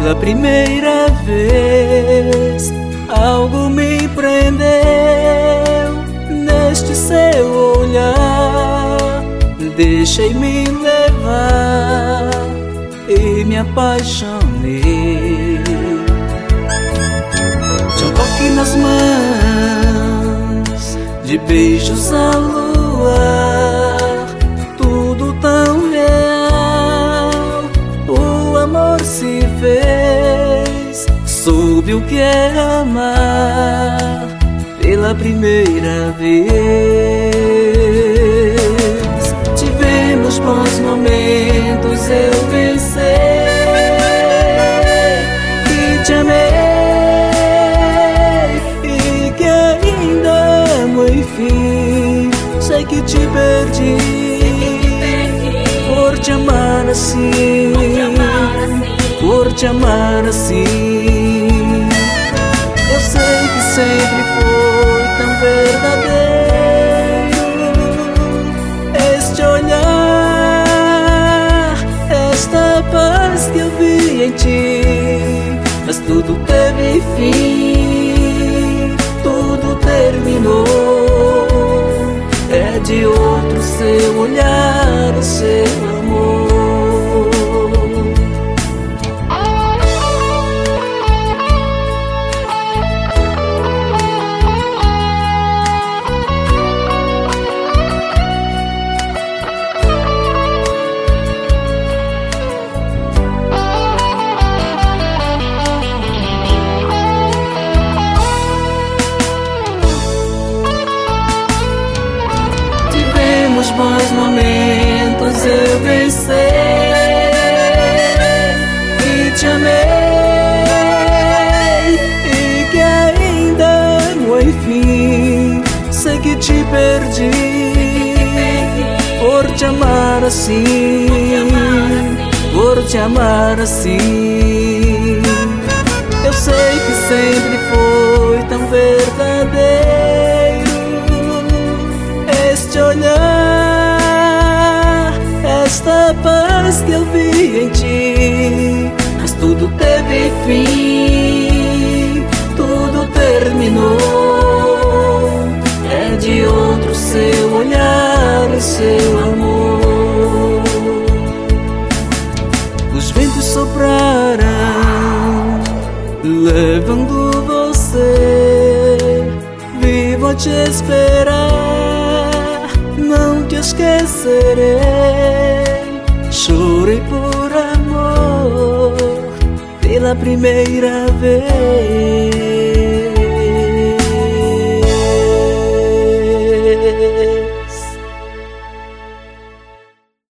Pela primeira vez, algo me prendeu neste seu olhar. Deixei-me levar e me apaixonei. De um toque nas mãos, de beijos ao luar, tudo tão real. O amor se fez, soube o que é amar pela primeira vez. Tivemos bons momentos, eu pensei que te amei e que ainda amo, enfim. Sei que te perdi por te amar assim, por te amar assim. Eu sei que sempre foi tão verdadeiro este olhar, esta paz que eu vi em ti. Mas tudo teve fim, tudo terminou. É de outro seu olhar, o seu amor. Tivemos bons momentos, eu pensei que te amei e que ainda amo, enfim. Sei que te perdi por te amar assim, por te amar assim. Eu sei que sempre foi tão verdadeiro este olhar, esta paz que eu vi em ti. Mas tudo teve fim, tudo terminou. É de outro seu olhar, o seu amor. Os ventos sopraram, levando você. Vivo a te esperar, não te esquecerei. Chorei por amor pela primeira vez.